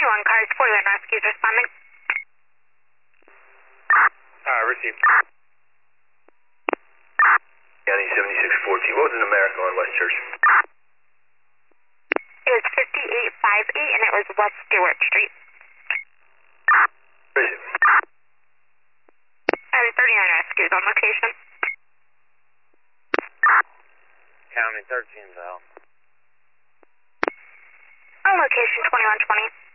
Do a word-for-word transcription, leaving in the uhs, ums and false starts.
twenty-one cars, forty-one rescues responding. Uh, received. County seventy-six fourteen. What was in America on West Church? It was fifty-eight fifty-eight and it was West Stewart Street. Received. I have thirty-nine rescues on location. County thirteen, Val. On location twenty-one twenty.